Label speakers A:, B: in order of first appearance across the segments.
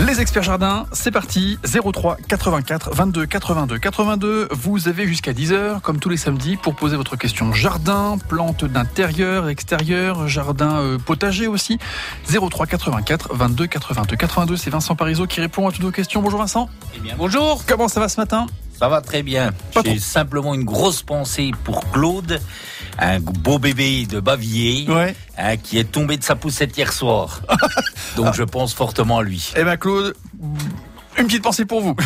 A: Les experts jardins, c'est parti, 03 84 22 82 82. Vous avez jusqu'à 10h, comme tous les samedis, pour poser votre question jardin, plantes d'intérieur, extérieur, jardin potager aussi. 03 84 22 82 82, c'est Vincent Parisot qui répond à toutes vos questions. Bonjour Vincent.
B: Eh bien, bonjour.
A: Comment ça va ce matin ?
B: Ça va très bien. J'ai simplement une grosse pensée pour Claude, un beau bébé de Bavier, qui est tombé de sa poussette hier soir. Donc je pense fortement à lui.
A: Eh bien Claude, une petite pensée pour vous.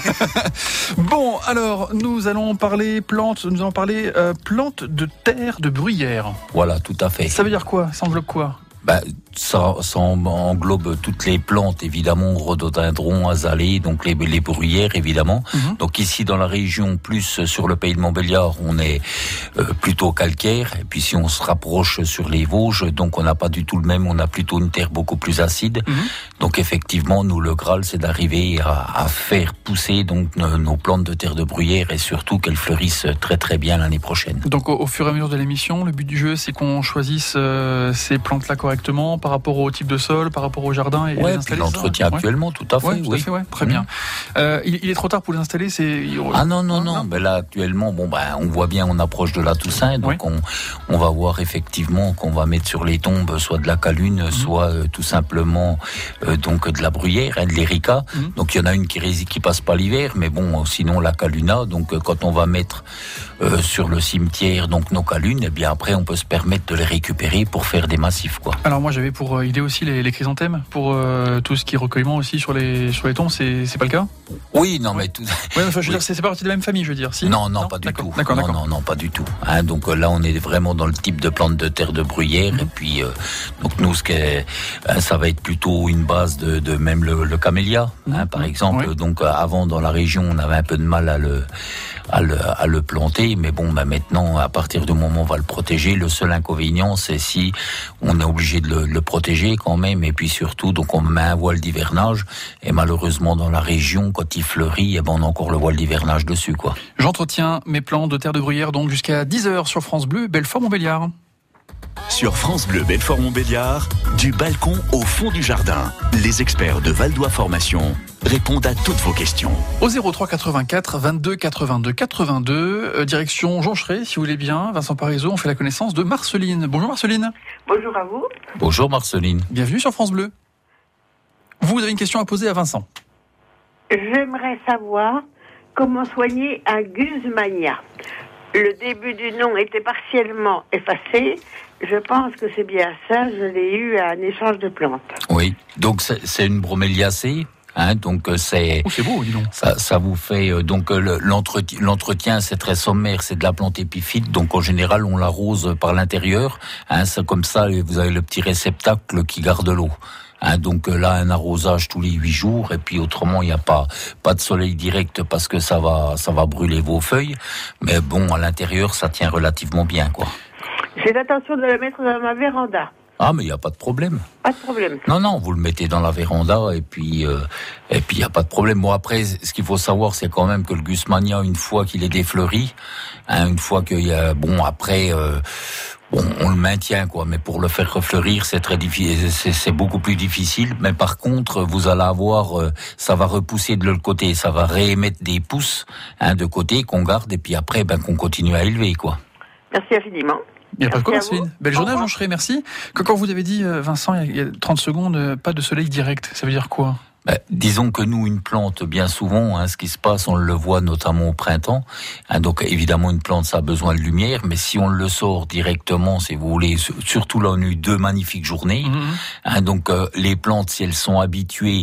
A: Bon, alors nous allons parler plantes plantes de terre de bruyère.
B: Voilà, tout à fait.
A: Ça veut dire quoi ? Ça englobe quoi ?
B: Ça englobe toutes les plantes, évidemment, rhododendrons, azalées, donc les bruyères, évidemment. Donc ici, dans la région, plus sur le pays de Montbéliard, on est plutôt calcaire. Et puis si on se rapproche sur les Vosges, donc on n'a pas du tout le même, on a plutôt une terre beaucoup plus acide. Donc effectivement, nous, le Graal, c'est d'arriver à faire pousser donc nos plantes de terre de bruyère et surtout qu'elles fleurissent très très bien l'année prochaine.
A: Donc au fur et à mesure de l'émission, le but du jeu, c'est qu'on choisisse ces plantes-là correctement par rapport au type de sol, par rapport au jardin et les installer.
B: L'entretien actuellement, tout à fait.
A: Très bien. Il est trop tard pour les installer,
B: non. Mais là actuellement, on voit bien, on approche de la Toussaint, donc on va voir effectivement qu'on va mettre sur les tombes soit de la calune, soit tout simplement donc de la bruyère, de l'érica. Donc il y en a une qui passe pas l'hiver, mais bon, sinon la caluna. Donc quand on va mettre sur le cimetière donc nos calunes, et bien après on peut se permettre de les récupérer pour faire des massifs, quoi.
A: Alors moi j'avais pour idée aussi les chrysanthèmes pour tout ce qui est recueillement aussi sur les tombes, c'est pas le cas ?
B: Oui, non mais tout.
A: Oui, enfin, je veux dire, c'est pas partie de la même famille, je veux dire. Si ?
B: Non, pas du tout. Non, pas du tout. Donc là on est vraiment dans le type de plante de terre de bruyère et puis donc nous ça va être plutôt une base de même le camélia, par exemple. Donc avant dans la région on avait un peu de mal à le planter, mais maintenant à partir du moment où on va le protéger, le seul inconvénient c'est si on est obligé de le protéger quand même, et puis surtout donc on met un voile d'hivernage et malheureusement dans la région quand il fleurit, on a encore le voile d'hivernage dessus, quoi.
A: J'entretiens mes plantes de terre de bruyère donc jusqu'à 10h sur France Bleu Belfort-Montbéliard.
C: Sur France Bleu Belfort-Montbéliard, du balcon au fond du jardin, les experts de Valdois Formation répondent à toutes vos questions.
A: Au 03 84 22 82 82, direction Joncheray, si vous voulez bien. Vincent Parisot, on fait la connaissance de Marceline. Bonjour Marceline.
D: Bonjour à vous.
B: Bonjour Marceline.
A: Bienvenue sur France Bleu. Vous avez une question à poser à Vincent.
D: J'aimerais savoir comment soigner un guzmania. Le début du nom était partiellement effacé. Je pense que c'est bien ça. Je l'ai eu à un échange de plantes.
B: Oui, donc c'est une broméliacée. Donc c'est
A: beau, dis donc.
B: Ça vous fait donc l'entretien, c'est très sommaire, c'est de la plante épiphyte, donc en général on l'arrose par l'intérieur, c'est comme ça vous avez le petit réceptacle qui garde l'eau. Donc là un arrosage tous les 8 jours et puis autrement il n'y a pas de soleil direct parce que ça va brûler vos feuilles, mais à l'intérieur ça tient relativement bien, quoi.
D: J'ai l'intention de la mettre dans ma véranda.
B: Ah, mais il n'y a pas de problème.
D: Pas de problème.
B: Non, vous le mettez dans la véranda et puis il n'y a pas de problème. Bon, après, ce qu'il faut savoir, c'est quand même que le gusmania, une fois qu'il est défleuri, une fois qu'il y a, après, on le maintient, quoi. Mais pour le faire refleurir, c'est très difficile, c'est beaucoup plus difficile. Mais par contre, vous allez avoir, ça va repousser de l'autre côté, ça va réémettre des pousses, de côté qu'on garde et puis après, qu'on continue à élever, quoi.
D: Merci infiniment.
A: Il n'y a pas de quoi, Marceline. Belle journée à Joncheray, merci. Quand vous avez dit, Vincent, il y a 30 secondes, pas de soleil direct, ça veut dire quoi ?
B: Disons que nous, une plante, bien souvent, ce qui se passe, on le voit notamment au printemps. Donc évidemment, une plante, ça a besoin de lumière, mais si on le sort directement, si vous voulez, surtout là, on a eu 2 magnifiques journées. Donc les plantes, si elles sont habituées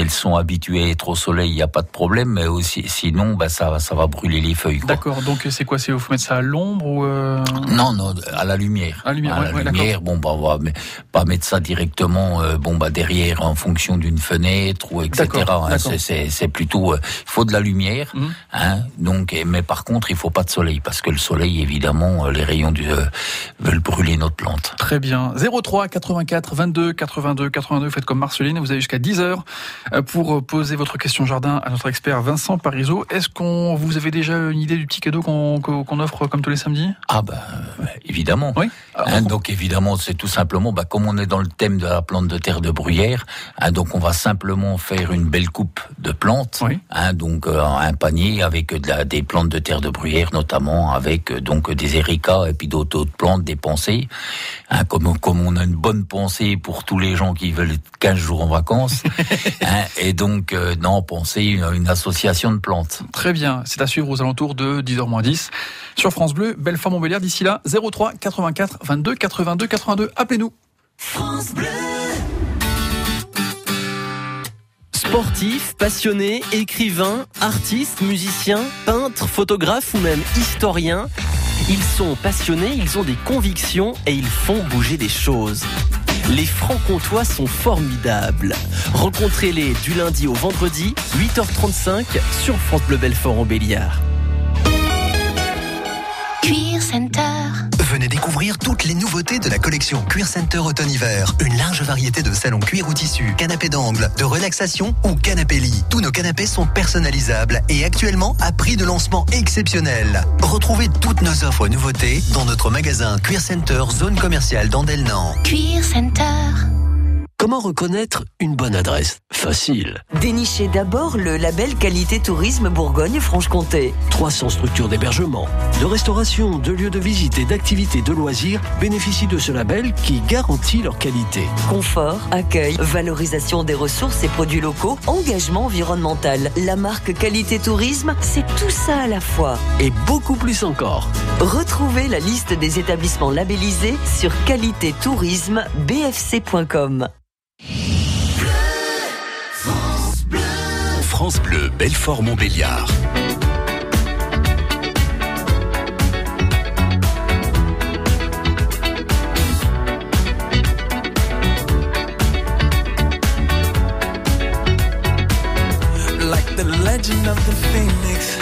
B: à être au soleil, il n'y a pas de problème, mais aussi, sinon, ça va brûler les feuilles, quoi.
A: D'accord, donc c'est quoi ? Il faut mettre ça à l'ombre ou
B: Non, à la lumière. À la lumière, on va pas mettre ça directement, derrière, en fonction d'une fenêtre, ou etc.
A: D'accord.
B: C'est plutôt, il faut de la lumière, donc, mais par contre, il faut pas de soleil, parce que le soleil, évidemment, les rayons veulent brûler notre plante.
A: Très bien. 03 84 22 82 82, faites comme Marceline, vous avez jusqu'à 10h pour poser votre question jardin à notre expert Vincent Parisot. Est-ce vous avez déjà une idée du petit cadeau qu'on offre comme tous les samedis ?
B: Évidemment.
A: Oui.
B: Donc évidemment, c'est tout simplement, comme on est dans le thème de la plante de terre de bruyère, donc on va simplement faire une belle coupe de plantes,
A: oui.
B: Donc un panier avec des plantes de terre de bruyère, notamment avec donc des éricas et puis d'autres plantes, des pensées. Comme on a une bonne pensée pour tous les gens qui veulent 15 jours en vacances, et donc penser une association de plantes.
A: Très bien, c'est à suivre aux alentours de 10h-10 sur France Bleu, Belfort-Montbéliard. D'ici là, 03 84 22 82 82. Appelez-nous.
E: France Bleu. Sportifs, passionnés, écrivains, artistes, musiciens, peintres, photographes ou même historiens, ils sont passionnés, ils ont des convictions et ils font bouger des choses. Les Franc-Comtois sont formidables. Rencontrez-les du lundi au vendredi, 8h35 sur France Bleu Belfort-Montbéliard.
F: Cuir Center.
G: Venez découvrir toutes les nouveautés de la collection Cuir Center automne-hiver. Une large variété de salons cuir ou tissu, canapés d'angle, de relaxation ou canapés lit. Tous nos canapés sont personnalisables et actuellement à prix de lancement exceptionnel. Retrouvez toutes nos offres nouveautés dans notre magasin Cuir Center, zone commerciale d'Andelnan.
F: Cuir Center.
H: Comment reconnaître une bonne adresse ? Facile.
I: Dénichez d'abord le label Qualité Tourisme Bourgogne-Franche-Comté.
H: 300 structures d'hébergement, de restauration, de lieux de visite et d'activités de loisirs bénéficient de ce label qui garantit leur qualité.
I: Confort, accueil, valorisation des ressources et produits locaux, engagement environnemental. La marque Qualité Tourisme, c'est tout ça à la fois.
H: Et beaucoup plus encore.
I: Retrouvez la liste des établissements labellisés sur qualitétourismebfc.com.
C: France Bleu Belfort-Montbéliard.
J: Like the legend of the phoenix,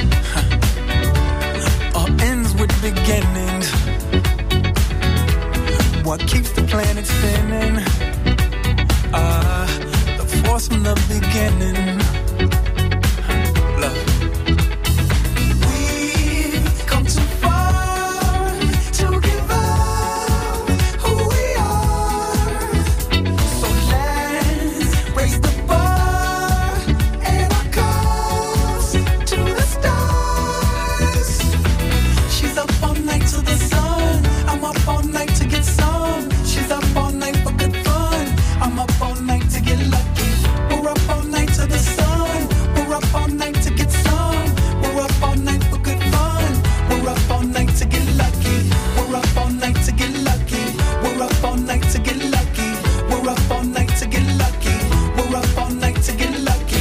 J: all ends with beginnings. What keeps the planet spinning? The force from the beginning. Love. We've come too far to give up who we are. So let's raise the bar and our cups to the stars. She's up all night to the sun. I'm up all night to get some. She's up all night for good fun. I'm up all night to get lucky. We're up all night to the sun. We're up all night to get some. We're up all night for good fun. We're up all night to get lucky. We're up all night to get lucky. We're up all night to get lucky. We're up all night to get lucky. We're up all night to get lucky.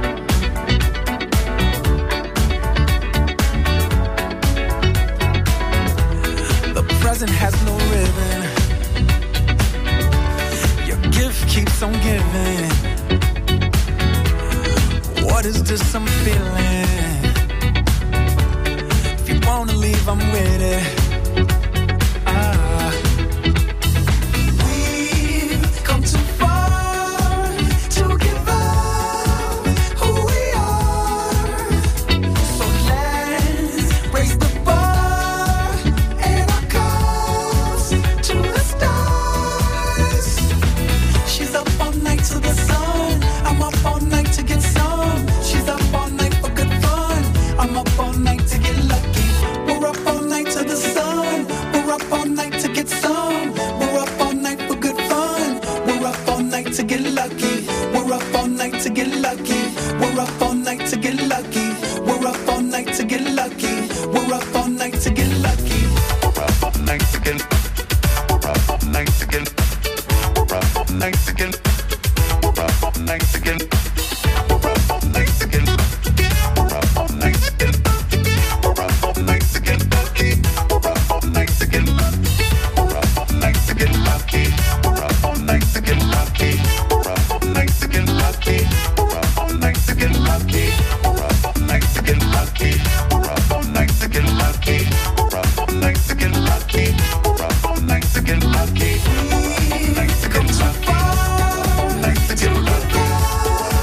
J: The present has no ribbon. Your gift keeps on giving. What is this I'm feeling? If you wanna leave, I'm with it. We've come too far to give up who we are. So let's raise the bar and our cups to the stars. She's up all night to the sun. I'm up all night to get some. She's up all night for good fun. I'm up all night to get lucky. We're up all night to the sun. We're up all night to get some. We're up all night for good fun. We're up all night to get lucky. We're up all night to get lucky. We're up all night to get lucky. We're up all night to get lucky. We're up all night to get lucky. We're up all night to get. We're up all night to get. We're up all night to get. We're up all night to get. We're up all night to get. We're up all night to get. We're up all night to get lucky. We're up all night to get lucky. We're up all night to get lucky. We're up all night to get lucky. We're up all night to get lucky. We're up all night to get lucky. We're up all night to get lucky. We're up all night to get lucky. We're up all night to get lucky. We're up all night to get lucky. We're up all night to get lucky. We're up all night to get lucky.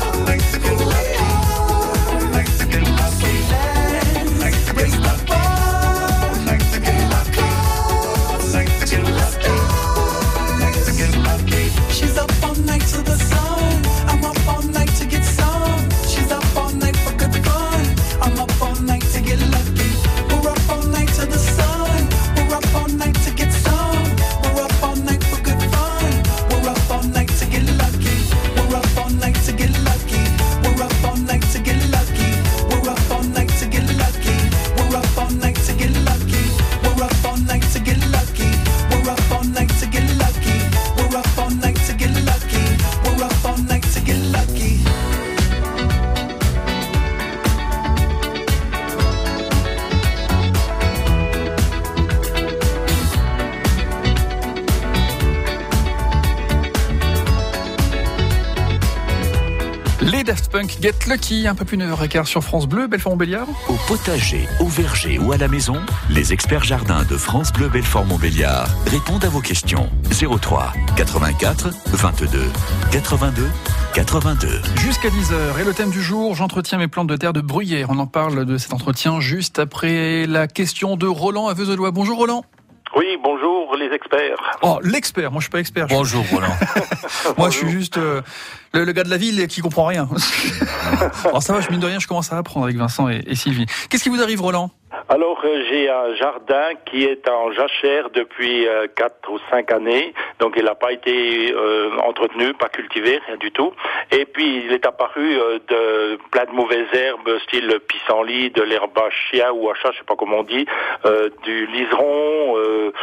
A: Les Daft Punk Get Lucky, un peu plus 9h15 sur France Bleu, Belfort-Montbéliard.
C: Au potager, au verger ou à la maison, les experts jardins de France Bleu Belfort-Montbéliard répondent à vos questions. 03 84 22 82 82.
A: Jusqu'à 10h. Et le thème du jour, j'entretiens mes plantes de terre de bruyère. On en parle de cet entretien juste après la question de Roland à Veuzelois. Bonjour Roland.
K: Oui, bonjour les experts.
A: Oh, l'expert, moi je suis pas expert.
B: Bonjour Roland.
A: Moi je suis juste le gars de la ville qui comprend rien. Alors ça va, mine de rien, je commence à apprendre avec Vincent et Sylvie. Qu'est-ce qui vous arrive Roland ?
K: Alors j'ai un jardin qui est en jachère depuis 4 ou 5 années, donc il n'a pas été entretenu, pas cultivé, rien du tout. Et puis il est apparu de plein de mauvaises herbes, style pissenlit, de l'herbe à chien ou à chat, je sais pas comment on dit, du liseron,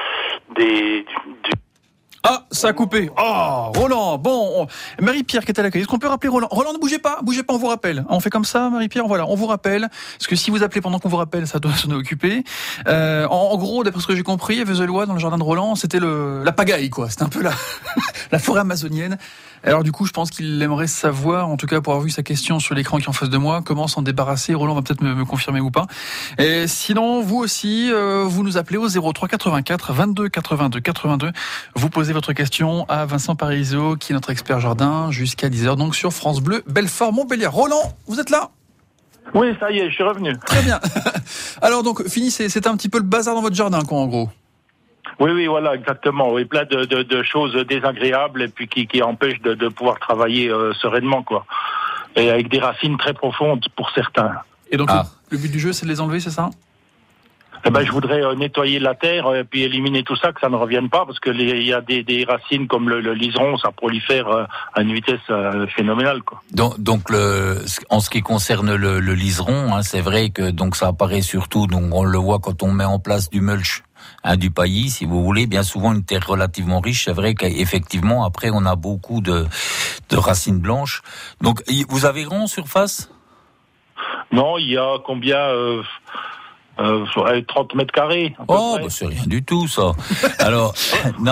A: Ah, ça a coupé. Oh, Roland. Bon, Marie-Pierre qui est à l'accueil. Est-ce qu'on peut rappeler Roland ? Roland, ne bougez pas, on vous rappelle. On fait comme ça, Marie-Pierre, voilà, on vous rappelle. Parce que si vous appelez pendant qu'on vous rappelle, ça doit s'en occuper. En gros, d'après ce que j'ai compris, à Veuzelois, dans le jardin de Roland, c'était la pagaille, quoi. C'était un peu la forêt amazonienne. Alors du coup, je pense qu'il aimerait savoir, en tout cas pour avoir vu sa question sur l'écran qui est en face de moi, comment s'en débarrasser. Roland va peut-être me confirmer ou pas. Et sinon, vous aussi, vous nous appelez au 03 84 22 82 82. Vous posez votre question à Vincent Parisot, qui est notre expert jardin, jusqu'à 10h, donc sur France Bleu, Belfort-Montbéliard. Roland, vous êtes là ?
K: Oui, ça y est, je suis revenu.
A: Très bien. Alors donc, fini, c'était un petit peu le bazar dans votre jardin, quoi, en gros.
K: Oui, voilà, exactement. Oui, plein de choses désagréables et puis qui empêchent de pouvoir travailler sereinement, quoi. Et avec des racines très profondes pour certains.
A: Et donc, le but du jeu, c'est de les enlever, c'est ça ?
K: Je voudrais nettoyer la terre et puis éliminer tout ça, que ça ne revienne pas, parce que il y a des racines comme le liseron, ça prolifère à une vitesse phénoménale, quoi.
B: Donc en ce qui concerne le liseron, c'est vrai que donc ça apparaît surtout, donc on le voit quand on met en place du mulch. Du paillis, si vous voulez, bien souvent une terre relativement riche. C'est vrai qu'effectivement, après, on a beaucoup de racines blanches. Donc, vous avez grand en surface ?
K: Non, il y a combien 30 mètres carrés.
B: C'est rien du tout, ça. Alors, non,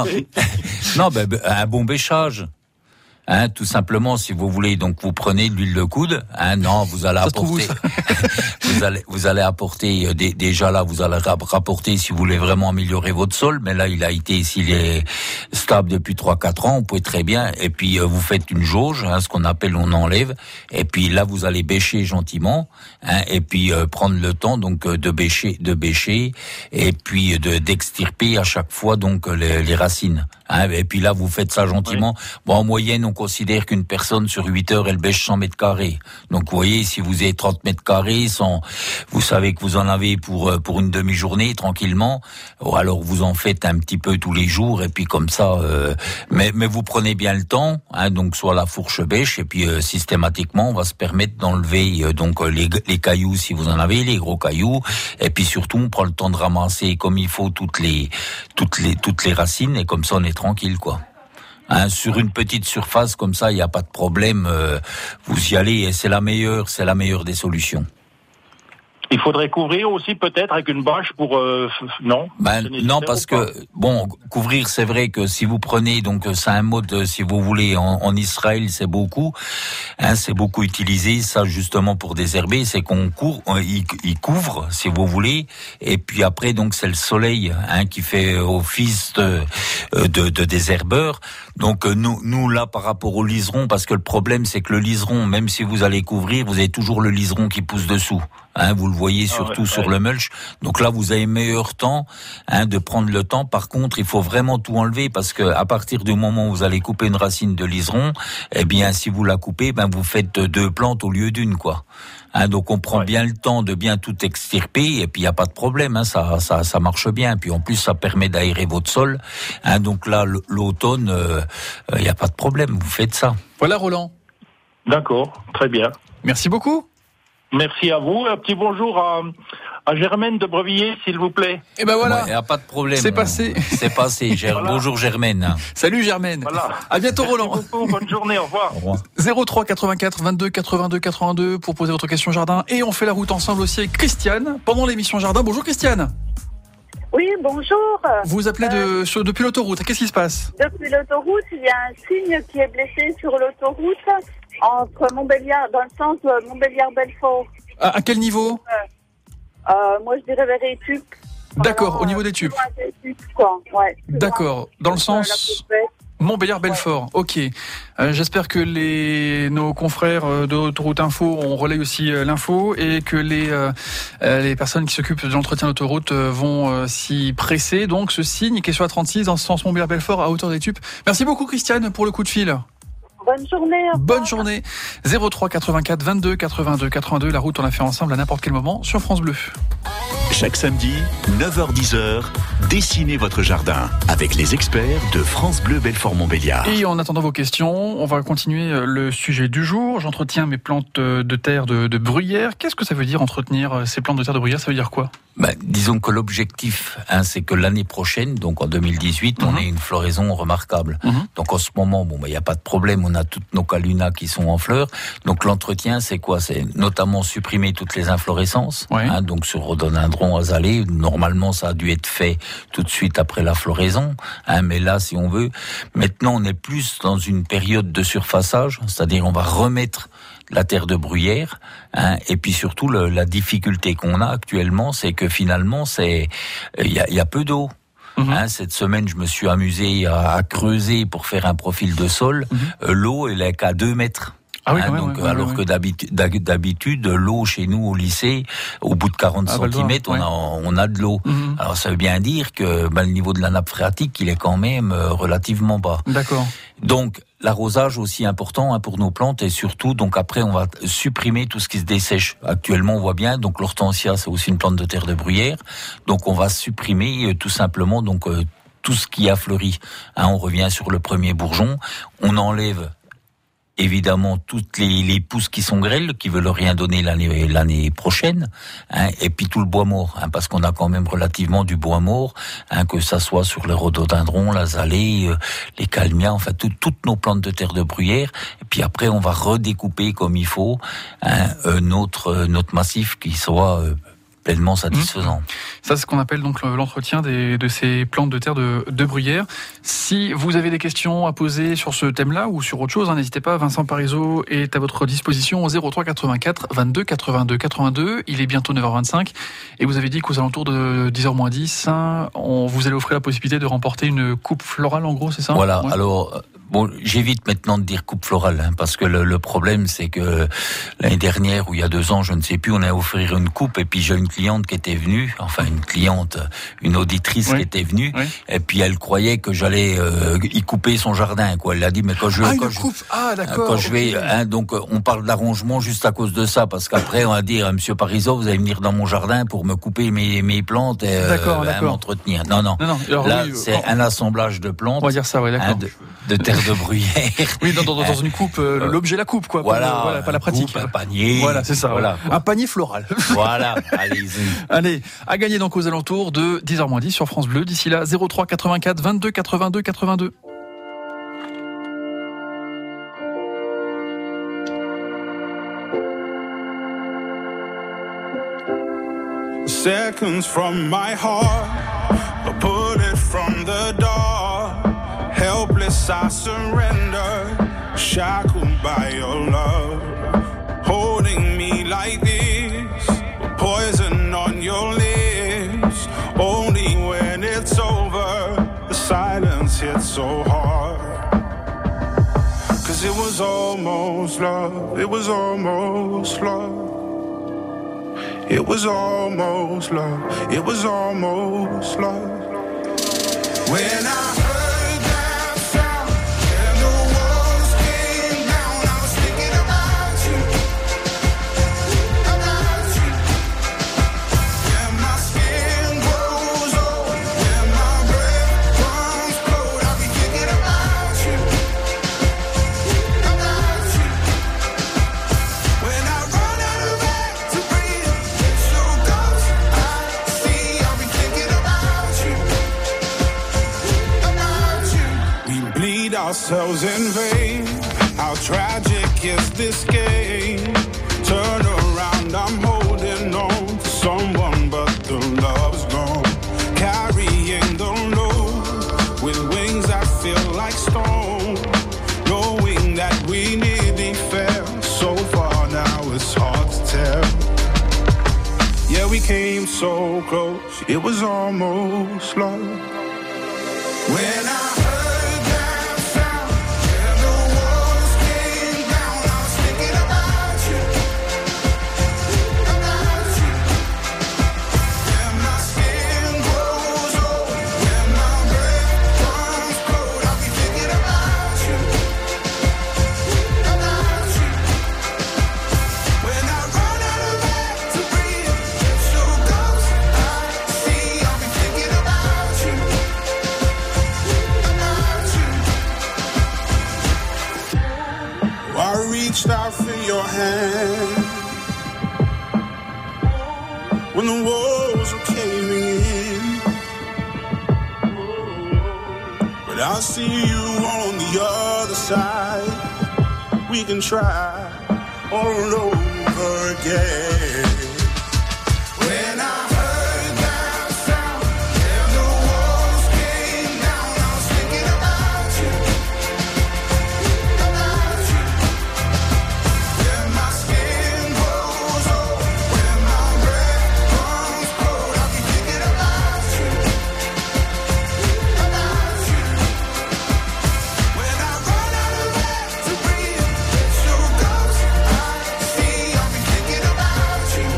B: un bon bêchage. Tout simplement, si vous voulez, donc vous prenez de l'huile de coude. Non, vous allez apporter, vous allez apporter déjà là, vous allez rapporter si vous voulez vraiment améliorer votre sol. Mais là, s'il est stable depuis 3-4 ans, vous pouvez très bien. Et puis vous faites une jauge, ce qu'on appelle on enlève. Et puis là, vous allez bêcher gentiment, et puis prendre le temps donc de bêcher, et puis d'extirper à chaque fois donc les racines. Et puis là, vous faites ça gentiment. Oui. Bon, en moyenne, on considère qu'une personne sur 8 heures, elle bêche 100 mètres carrés. Donc, vous voyez, si vous avez 30 mètres carrés, vous savez que vous en avez pour une demi-journée, tranquillement. Alors, vous en faites un petit peu tous les jours, et puis comme ça, mais vous prenez bien le temps, donc soit la fourche bêche, et puis systématiquement, on va se permettre d'enlever donc les cailloux, si vous en avez, les gros cailloux, et puis surtout, on prend le temps de ramasser comme il faut toutes les racines, et comme ça, on est tranquille, quoi. Sur une petite surface comme ça, il n'y a pas de problème. Vous y allez et c'est la meilleure des solutions.
K: Il faudrait couvrir aussi peut-être avec une bâche pour non.
B: Non, parce que couvrir, c'est vrai que si vous prenez donc c'est un mode, si vous voulez, en Israël c'est beaucoup utilisé ça justement pour désherber, c'est qu'on il couvre si vous voulez, et puis après donc c'est le soleil qui fait office de désherbeur. Donc nous là par rapport au liseron, parce que le problème c'est que le liseron, même si vous allez couvrir, vous avez toujours le liseron qui pousse dessous. Vous le voyez surtout sur le mulch. Donc là, vous avez meilleur temps de prendre le temps. Par contre, il faut vraiment tout enlever, parce que à partir du moment où vous allez couper une racine de liseron, eh bien, si vous la coupez, vous faites 2 plantes au lieu d'une, quoi. Donc on prend bien le temps de bien tout extirper, et puis il n'y a pas de problème, ça marche bien. Puis en plus, ça permet d'aérer votre sol. Donc là, l'automne, il n'y a pas de problème, vous faites ça.
A: Voilà, Roland.
K: D'accord, très bien.
A: Merci beaucoup.
K: Merci à vous. Un petit bonjour à Germaine de Brevilliers, s'il vous plaît.
A: Et ben voilà.
B: Il n'y a pas de problème.
A: C'est passé.
B: C'est passé. Voilà. Bonjour Germaine.
A: Salut Germaine. Voilà. À bientôt Roland.
K: Merci beaucoup. Bonne journée. Au revoir.
A: 03 84 22 82 82 pour poser votre question jardin. Et on fait la route ensemble aussi avec Christiane pendant l'émission jardin. Bonjour Christiane.
L: Oui, bonjour.
A: Vous appelez depuis l'autoroute. Qu'est-ce qui se passe?
L: Depuis l'autoroute, il y a un cygne qui est blessé sur l'autoroute Entre Montbéliard, dans le sens Montbéliard-Belfort.
A: À quel niveau?
L: Moi, je dirais vers les tubes.
A: D'accord, au niveau des tubes.
L: Ouais,
A: d'accord, dans le sens Montbéliard-Belfort, ok. J'espère que nos confrères d'Autoroute Info ont relayé aussi l'info et que les personnes qui s'occupent de l'entretien d'autoroute vont s'y presser. Donc ce signe qui est sur la 36 dans ce sens Montbéliard-Belfort à hauteur des tubes. Merci beaucoup Christiane pour le coup de fil.
L: Bonne journée.
A: Bonne journée. 03 84 22 82 82. La route, on l'a fait ensemble à n'importe quel moment sur France Bleu.
C: Chaque samedi, 9h-10h, dessinez votre jardin avec les experts de France Bleu Belfort-Montbéliard.
A: Et en attendant vos questions, on va continuer le sujet du jour. J'entretiens mes plantes de terre de bruyère. Qu'est-ce que ça veut dire entretenir ces plantes de terre de bruyère? Ça veut dire quoi?
B: Disons que l'objectif, c'est que l'année prochaine, donc en 2018, on ait une floraison remarquable. Donc en ce moment, il n'y a pas de problème, on a toutes nos calunas qui sont en fleurs. Donc l'entretien, c'est quoi? C'est notamment supprimer toutes les inflorescences. Donc sur rhododendron, azalée, normalement ça a dû être fait tout de suite après la floraison. Mais là, si on veut, maintenant on est plus dans une période de surfaçage, c'est-à-dire on va remettre la terre de bruyère, et puis surtout la difficulté qu'on a actuellement, c'est que finalement il y a peu d'eau. Cette semaine, je me suis amusé à creuser pour faire un profil de sol. L'eau, elle est qu'à 2 mètres. Alors que d'habitude, l'eau chez nous au lycée, au bout de 40 cm, on a de l'eau. Alors ça veut bien dire que le niveau de la nappe phréatique, il est quand même relativement bas.
A: D'accord.
B: Donc l'arrosage aussi important pour nos plantes, et surtout donc après on va supprimer tout ce qui se dessèche. Actuellement on voit bien, donc l'hortensia c'est aussi une plante de terre de bruyère, donc on va supprimer tout simplement tout ce qui a fleuri. On revient sur le premier bourgeon, on enlève évidemment toutes les pousses qui sont grêles, qui veulent rien donner l'année prochaine, et puis tout le bois mort, parce qu'on a quand même relativement du bois mort, que ça soit sur les rhododendrons, l'azalée, les calmias, enfin toutes nos plantes de terre de bruyère. Et puis après on va redécouper comme il faut notre massif qui soit pleinement satisfaisant.
A: Ça, c'est ce qu'on appelle donc l'entretien de ces plantes de terre de bruyère. Si vous avez des questions à poser sur ce thème-là ou sur autre chose, n'hésitez pas. Vincent Parisot est à votre disposition au 03 84 22 82 82. Il est bientôt 9h25 et vous avez dit qu'aux alentours de 10h-10, vous allez offrir la possibilité de remporter une coupe florale, en gros, c'est ça?
B: Voilà. Ouais. Alors, j'évite maintenant de dire coupe florale, parce que le problème, c'est que l'année dernière ou il y a 2 ans, je ne sais plus, on a offert une coupe et puis j'ai une cliente qui était venue, une auditrice qui était venue, et puis elle croyait que j'allais y couper son jardin, quoi. Elle a dit, mais quand je vais, donc on parle d'arrangement juste à cause de ça, parce qu'après on va dire, Monsieur Parisot, vous allez venir dans mon jardin pour me couper mes plantes et m'entretenir. Non. Alors, là, c'est un assemblage de plantes.
A: On va dire ça, d'accord.
B: De terre de bruyère.
A: Oui, dans une coupe, l'objet la coupe, quoi.
B: Voilà,
A: pas la pratique.
B: Coupe, un panier.
A: Voilà, c'est ça. Voilà. Un panier floral.
B: Voilà, allez-y.
A: Allez, à gagner donc aux alentours de 10h-10 sur France Bleu. D'ici là, 03 84 22 82 82.
J: Seconds from my heart, a bullet from the door. Helpless, I surrender, shackled by your love. Holding me like this, poison on your lips. Only when it's over, the silence hits so hard. 'Cause it was almost love, it was almost love. It was almost love, it was almost love. When I heard that sound and the walls came down, I was thinking about you. When my skin grows old, when my breath runs cold, I'll be thinking about you. When I run out of air to breathe, it's your ghost I see, I'll be thinking about you. We bleed ourselves in vain. How tragic is this game? Turn around, I'm holding on to someone, but the love's gone. Carrying the load with wings that feel like stone, knowing that we nearly fell.
M: it's hard to tell. Yeah, we came so close, it was almost love. When I heard that sound, and the walls came down, I was thinking about you, about you. When my skin grows old, when my breath comes cold, I'll be thinking about you, about you. When I run out of air to breathe, it's so close, I see, I'll be thinking about you, about you. Oh, I reached out for your hand when the walls were caving in, but I see you on the other side. We can try all over again. When I heard that sound, and the walls came down, I was thinking about you, about you. When my skin grows old, when my breath comes cold, I'll be thinking about you, about you. When I run out of air to breathe, it's so close, I see, I'll be thinking about you,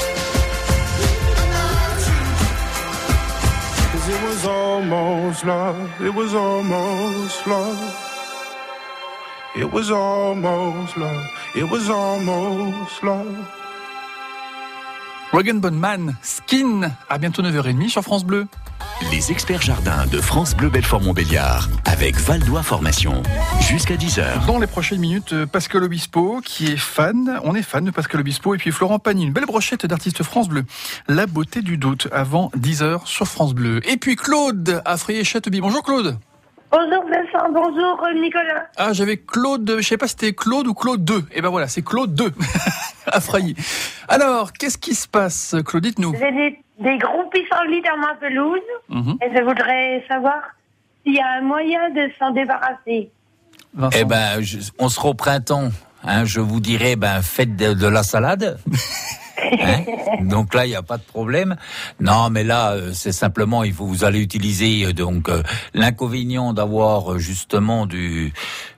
M: about you. 'Cause it was almost love, it was almost love. It was almost love, it was almost love.
A: Regan Bonman, Skin, à bientôt 9h30 sur France Bleu.
C: Les experts jardins de France Bleu Belfort-Montbéliard avec Valdois Formation. Jusqu'à 10h.
A: Dans les prochaines minutes, Pascal Obispo qui est fan, on est fan de Pascal Obispo, et puis Florent Pagny, une belle brochette d'artistes France Bleu. La beauté du doute avant 10h sur France Bleu. Et puis Claude à Frayé-Châteby. Bonjour Claude.
N: Bonjour Vincent, bonjour Nicolas.
A: Ah, j'avais Claude, je sais pas si c'était Claude ou Claude 2. Et ben voilà, c'est Claude 2 à Frailly. Alors, qu'est-ce qui se passe, Claude, dites-nous.
N: J'ai des gros pissenlits dans ma pelouse et je voudrais savoir s'il y a un moyen de s'en débarrasser.
B: Vincent. Eh ben, on sera au printemps. Hein, je vous dirais, faites de la salade. Hein, donc là, il n'y a pas de problème. Non, mais là, c'est simplement, vous allez utiliser l'inconvénient d'avoir justement des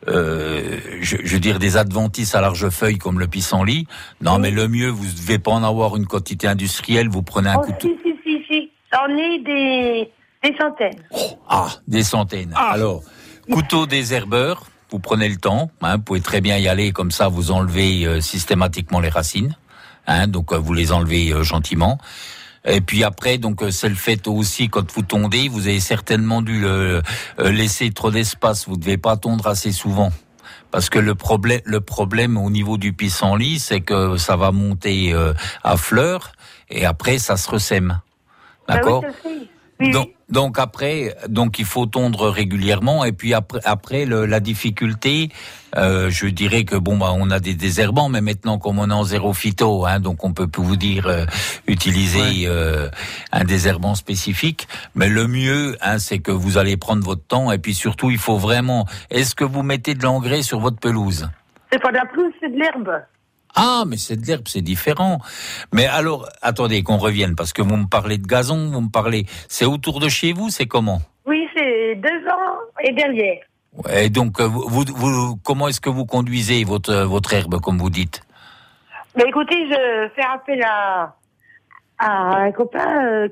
B: adventices à large feuille comme le pissenlit. Non, mais le mieux, vous ne devez pas en avoir une quantité industrielle. Vous prenez un couteau.
N: Si. J'en ai des centaines.
B: Des centaines. Alors, couteau désherbeur. Vous prenez le temps. Hein, vous pouvez très bien y aller comme ça. Vous enlevez systématiquement les racines. Hein, donc vous les enlevez gentiment. Et puis après, donc c'est le fait aussi quand vous tondez, vous avez certainement dû laisser trop d'espace. Vous ne devez pas tondre assez souvent, parce que le problème au niveau du pissenlit, c'est que ça va monter à fleurs et après ça se ressème. D'accord ?
N: Oui.
B: Donc après, il faut tondre régulièrement, et puis après la difficulté, je dirais que on a des désherbants, mais maintenant comme on est en zéro phyto, hein, donc on peut vous dire utiliser un désherbant spécifique. Mais le mieux, hein, c'est que vous allez prendre votre temps, et puis surtout il faut vraiment. Est-ce que vous mettez de l'engrais sur votre pelouse ?
N: C'est pas de la pelouse, c'est de l'herbe.
B: Ah, mais c'est de l'herbe, c'est différent. Mais alors, attendez qu'on revienne, parce que vous me parlez de gazon, c'est autour de chez vous, c'est comment ?
N: Oui, c'est 2 ans et derrière.
B: Ouais, donc, vous, comment est-ce que vous conduisez votre herbe, comme vous dites ?
N: Mais écoutez, je fais appel à un copain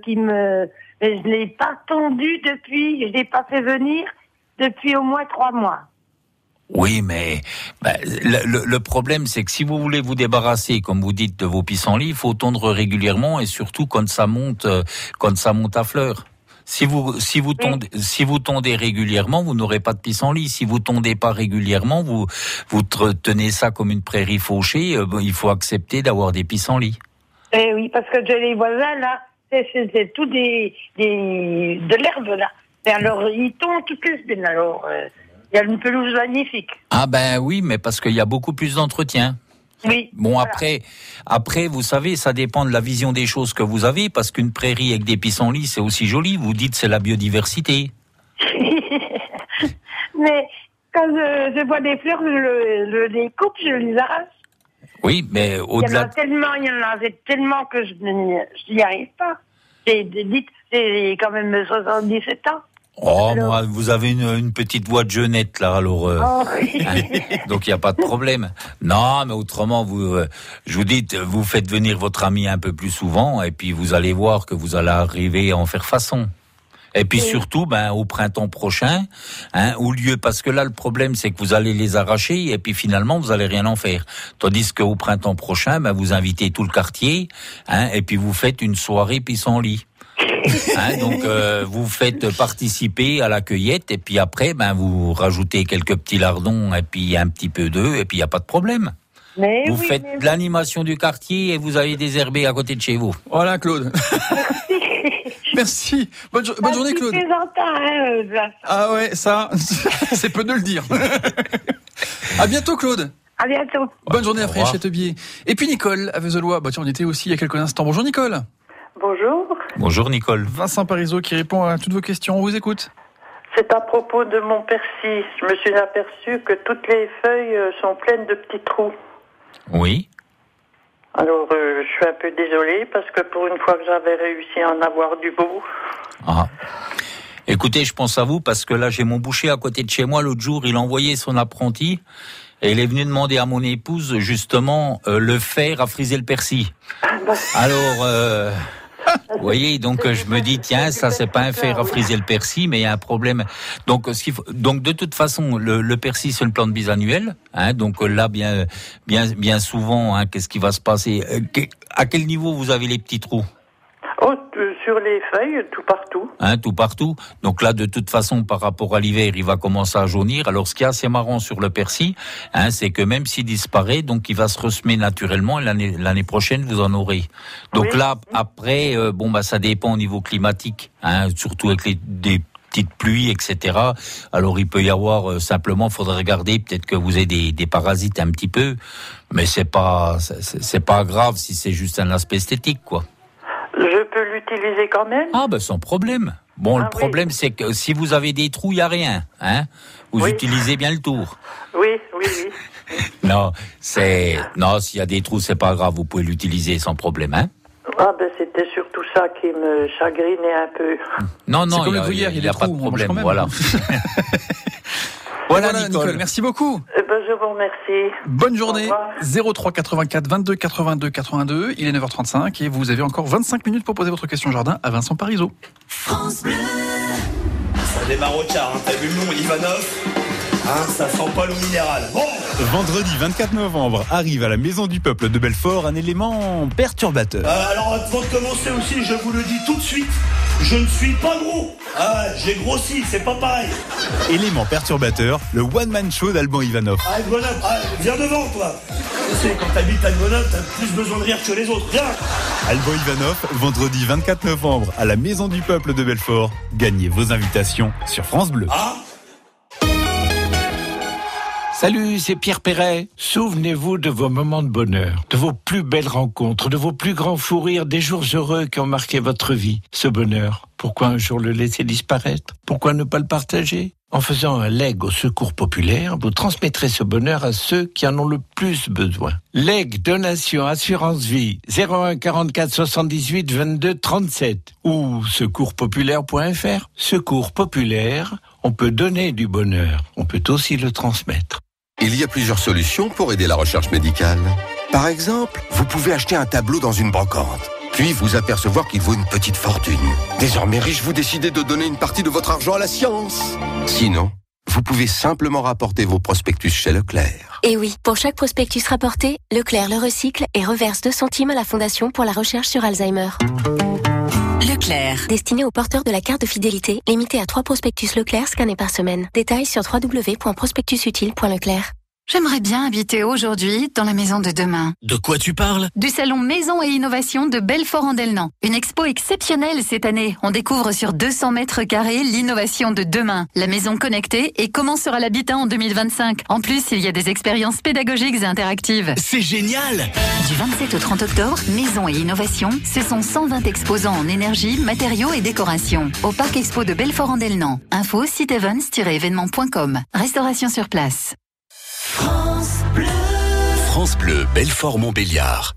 N: je l'ai pas tondu depuis, je l'ai pas fait venir depuis au moins 3 mois.
B: Oui, mais le problème, c'est que si vous voulez vous débarrasser, comme vous dites, de vos pissenlits, il faut tondre régulièrement, et surtout quand ça monte à fleurs. Si vous tondez régulièrement, vous n'aurez pas de pissenlit. Si vous tondez pas régulièrement, vous tenez ça comme une prairie fauchée. Il faut accepter d'avoir des pissenlits.
N: Eh oui, parce que les voisins là, c'est tout de l'herbe là. Et alors ils tondent toutes les semaines. Alors il y a une pelouse magnifique.
B: Ah ben oui, mais parce qu'il y a beaucoup plus d'entretien.
N: Oui.
B: Bon, voilà. Après, vous savez, ça dépend de la vision des choses que vous avez, parce qu'une prairie avec des pissenlits, c'est aussi joli. Vous dites c'est la biodiversité.
N: Mais quand je vois des fleurs, je les coupe, je les arrache.
B: Oui, mais
N: Il
B: au-delà...
N: y en avait tellement que je n'y arrive pas. J'ai quand même 77 ans.
B: Oh, moi, vous avez une petite voix de jeunette, là, alors...
N: Oh, oui.
B: Donc, il n'y a pas de problème. Non, mais autrement, je vous dis, vous faites venir votre ami un peu plus souvent, et puis vous allez voir que vous allez arriver à en faire façon. Et puis surtout, au printemps prochain, parce que là, le problème, c'est que vous allez les arracher, et puis finalement, vous allez rien en faire. Tandis qu'au printemps prochain, vous invitez tout le quartier, et puis vous faites une soirée pissenlit. Donc vous faites participer à la cueillette, et puis après vous rajoutez quelques petits lardons et puis un petit peu d'œufs, et puis il n'y a pas de problème. Vous faites de l'animation du quartier et vous allez désherber à côté de chez vous.
A: Voilà, Claude. Merci. Bonne journée, Claude. Ah ouais, ça, c'est peu de le dire. À bientôt, Claude.
N: À bientôt.
A: Bonne journée à Fréjus-Châteaubier. Et puis Nicole à Vezolois. Tiens, on était aussi il y a quelques instants. Bonjour Nicole.
O: Bonjour.
B: Bonjour Nicole.
A: Vincent Parisot qui répond à toutes vos questions. On vous écoute.
O: C'est à propos de mon persil. Je me suis aperçu que toutes les feuilles sont pleines de petits trous.
B: Oui.
O: Alors, je suis un peu désolée parce que pour une fois que j'avais réussi à en avoir du beau.
B: Ah. Écoutez, je pense à vous parce que là, j'ai mon boucher à côté de chez moi. L'autre jour, il a envoyé son apprenti et il est venu demander à mon épouse, justement, le fer à friser le persil. Alors... vous voyez, donc je me dis, tiens, ça c'est pas un fer à friser le persil, mais il y a un problème. Donc de toute façon, le persil c'est une plante bisannuelle, donc là bien souvent, qu'est-ce qui va se passer? À quel niveau vous avez les petits trous?
O: Sur les feuilles, tout partout.
B: Tout partout. Donc là, de toute façon, par rapport à l'hiver, il va commencer à jaunir. Alors, ce qui est assez marrant sur le persil, c'est que même s'il disparaît, donc il va se ressemer naturellement. Et l'année prochaine, vous en aurez. Donc là, après, ça dépend au niveau climatique, surtout avec des petites pluies, etc. Alors, il peut y avoir simplement, faudrait regarder, peut-être que vous avez des parasites un petit peu, mais c'est pas grave si c'est juste un aspect esthétique, quoi.
O: Je peux l'utiliser quand même?
B: Sans problème. Bon, le problème, c'est que si vous avez des trous, il n'y a rien. Vous utilisez bien le tour.
O: Oui.
B: Non, s'il y a des trous, c'est pas grave, vous pouvez l'utiliser sans problème,
O: c'était surtout ça qui me chagrinait un peu.
B: Non,
A: c'est comme le gruyère, il y a
B: pas de problème, voilà.
A: Voilà, Nicole, merci beaucoup.
O: Je vous remercie.
A: Bonne journée. 03 84 22 82 82. Il est 9h35 et vous avez encore 25 minutes pour poser votre question jardin à Vincent Parisot.
P: France Bleu. Ça démarre au quart, t'as vu le nom, Ivanov? Ça sent pas l'eau minérale. Bon.
Q: Vendredi 24 novembre arrive à la Maison du Peuple de Belfort un élément perturbateur.
P: Alors avant de commencer aussi, je vous le dis tout de suite, je ne suis pas gros. J'ai grossi, c'est pas pareil.
Q: Élément perturbateur, le one-man show d'Alban Ivanov.
P: Ivanov, viens devant toi. C'est quand t'habites à Ivanov, t'as plus besoin de rire que les autres. Viens.
Q: Alban Ivanov, vendredi 24 novembre à la Maison du Peuple de Belfort. Gagnez vos invitations sur France Bleu.
R: Salut, c'est Pierre Perret. Souvenez-vous de vos moments de bonheur, de vos plus belles rencontres, de vos plus grands fous rires, des jours heureux qui ont marqué votre vie. Ce bonheur, pourquoi un jour le laisser disparaître? Pourquoi ne pas le partager? En faisant un leg au Secours Populaire, vous transmettrez ce bonheur à ceux qui en ont le plus besoin. Leg, donation, assurance vie, 01 44 78 22 37 ou secourspopulaire.fr. Secours Populaire, on peut donner du bonheur, on peut aussi le transmettre.
S: Il y a plusieurs solutions pour aider la recherche médicale. Par exemple, vous pouvez acheter un tableau dans une brocante, puis vous apercevoir qu'il vaut une petite fortune. Désormais riche, vous décidez de donner une partie de votre argent à la science. Sinon, vous pouvez simplement rapporter vos prospectus chez Leclerc.
F: Et oui, pour chaque prospectus rapporté, Leclerc le recycle et reverse 2 centimes à la Fondation pour la recherche sur Alzheimer. Leclerc. Destiné aux porteurs de la carte de fidélité, limité à 3 prospectus Leclerc scannés par semaine. Détails sur www.prospectusutile.leclerc.
T: J'aimerais bien habiter aujourd'hui dans la maison de demain.
H: De quoi tu parles?
T: Du salon Maison et Innovation de Belfort-en-Delnan. Une expo exceptionnelle cette année. On découvre sur 200 mètres carrés l'innovation de demain. La maison connectée et comment sera l'habitat en 2025. En plus, il y a des expériences pédagogiques et interactives.
H: C'est génial!
T: Du 27 au 30 octobre, Maison et Innovation, ce sont 120 exposants en énergie, matériaux et décoration. Au Parc Expo de Belfort-en-Delnan. Info site events-événement.com. Restauration sur place.
C: France Bleu. France Bleu. Bleu Belfort-Montbéliard.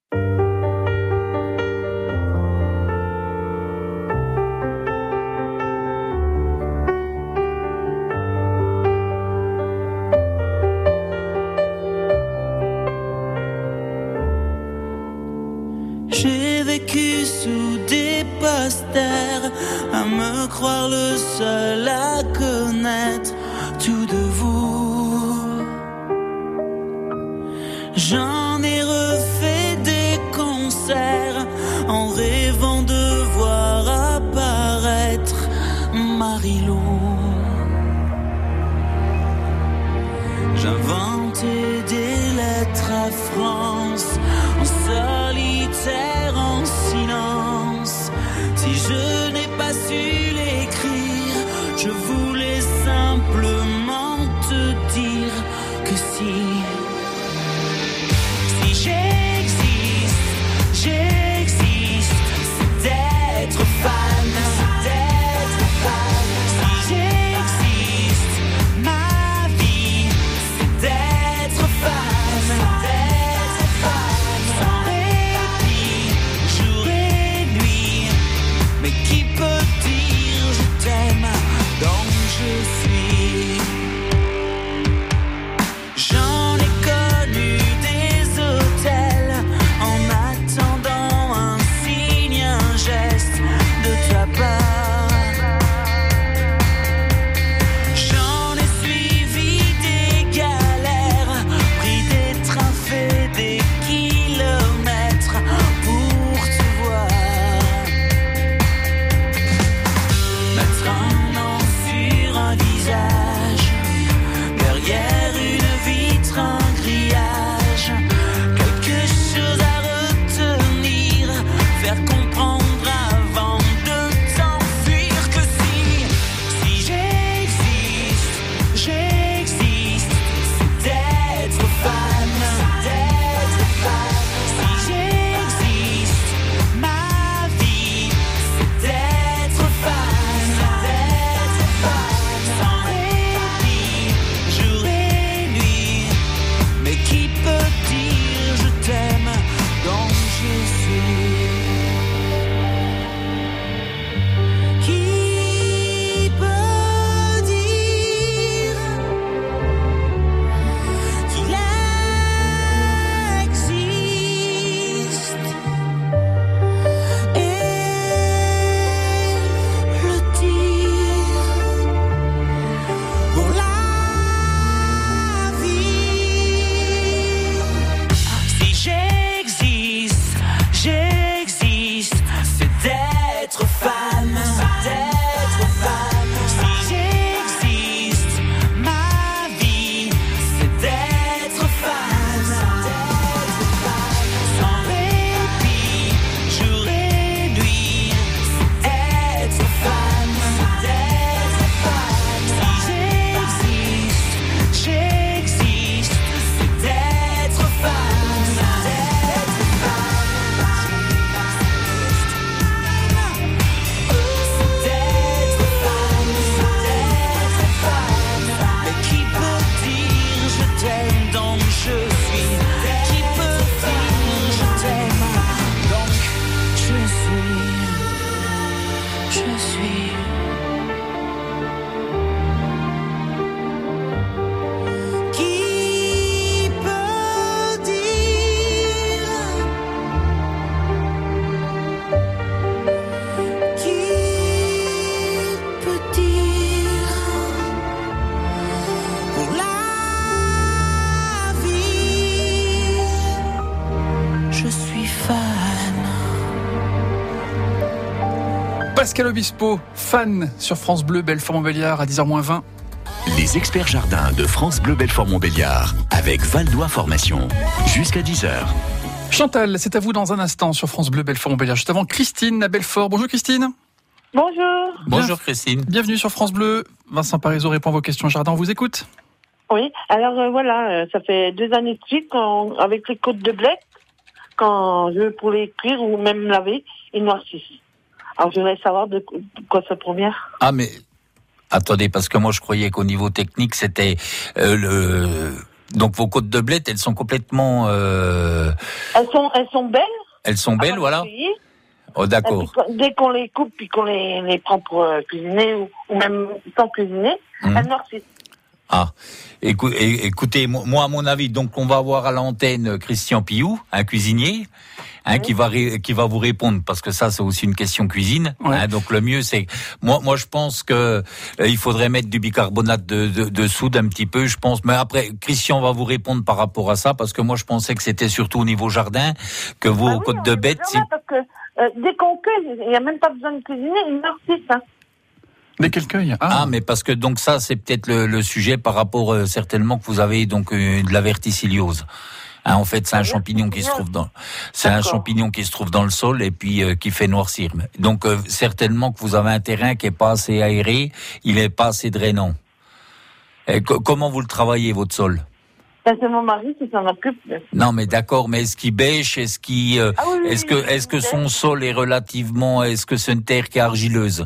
J: J'ai vécu sous des posters, à me croire le seul à connaître tout de vous. J'en ai refait des concerts en rêvant de voir apparaître Marie-Lou. J'inventais des lettres à France en solitaire, en silence. Si je n'ai pas su l'écrire, je voulais simplement te dire que si j'existe, c'est d'être fan, c'est d'être fan. Si j'existe, ma vie, c'est d'être fan, d'être fan. Sans répit, jour et nuit. Mais qui peut dire je t'aime, donc je suis. J'en ai connu des hôtels en attendant un signe, un geste de ta part. J'en ai suivi des galères, pris des trains, fait des kilomètres pour te voir. Mettre un nom sur un visage, derrière une vitre, un grillage, quelque chose à retenir, faire comprendre avant de t'enfuir que si j'existe, c'est d'être fan, d'être fan. Si j'existe, ma vie, c'est d'être fan, d'être fan. Sans répit, jour et nuit. Mais qui peut dire je t'aime, donc je suis. Qui peut dire qu'il existe et le dire pour la vie. Si j'existe, c'est d'être fan, d'être fan. Si j'existe, ma vie, c'est d'être fan, d'être fan. Sans répit, jour et nuit, c'est d'être fan, d'être fan. Si j'existe, c'est d'être fan, d'être mais qui peut dire je t'aime, donc je suis. Qui peut dire je t'aime, donc je suis. Qui peut dire, qui peut dire pour la vie, je suis fan.
A: Pascal Obispo, fan sur France Bleu Belfort-Montbéliard à 10h-20.
C: Les experts jardins de France Bleu Belfort-Montbéliard avec Valdois Formation. Jusqu'à 10h.
A: Chantal, c'est à vous dans un instant sur France Bleu Belfort-Montbéliard. Juste avant, Christine à Belfort. Bonjour Christine.
L: Bonjour.
B: Bonjour Christine.
A: Bienvenue sur France Bleu. Vincent Parisot répond à vos questions jardin. On vous écoute.
N: Oui, alors voilà, ça fait 2 années de suite, avec les côtes de blé, quand je veux pour les cuire ou même laver, ils noircissent. Alors je voudrais savoir de quoi ça provient.
B: Ah mais attendez, parce que moi je croyais qu'au niveau technique c'était Donc vos côtes de blette, elles sont complètement...
N: Elles sont belles.
B: Elles sont belles, voilà. Oh, d'accord.
N: Dès qu'on les coupe puis qu'on les prend pour cuisiner ou même sans cuisiner, elles noircissent.
B: Ah, écoutez, moi à mon avis, donc on va avoir à l'antenne Christian Pillou, un cuisinier, qui va vous répondre, parce que ça c'est aussi une question cuisine. Ouais. Donc le mieux c'est, moi je pense que il faudrait mettre du bicarbonate de soude un petit peu, je pense. Mais après Christian va vous répondre par rapport à ça, parce que moi je pensais que c'était surtout au niveau jardin que vos côtes de bête.
N: Parce que dès qu'on cueille, il n'y a même pas besoin de cuisiner, ils noircissent.
A: Dès qu'elle cueille.
B: Mais parce que donc ça c'est peut-être le sujet par rapport certainement que vous avez donc de la verticilliose. En fait, c'est un champignon qui se trouve un champignon qui se trouve dans le sol et puis qui fait noircir. Donc certainement que vous avez un terrain qui est pas assez aéré, il est pas assez drainant. Et comment vous le travaillez votre sol?
N: C'est mon mari qui s'en occupe.
B: Non, mais d'accord, mais est-ce qu'il bêche, est-ce que son sol est relativement, est-ce que c'est une terre qui est argileuse?